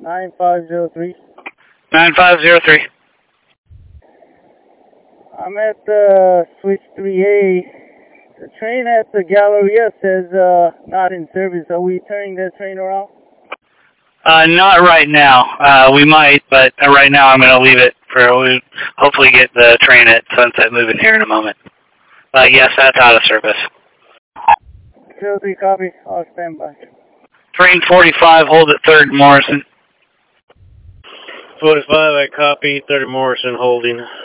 9503. 9503. I'm at switch 3A. The train at the Galleria says not in service. Are we turning that train around? Not right now. We might, but right now I'm going to leave it for, we'll hopefully get the train at Sunset moving here in a moment. Yes, that's out of service. 03 copy. I'll stand by. Train 45, hold at 3rd Morrison. 45, I copy. 3rd Morrison holding.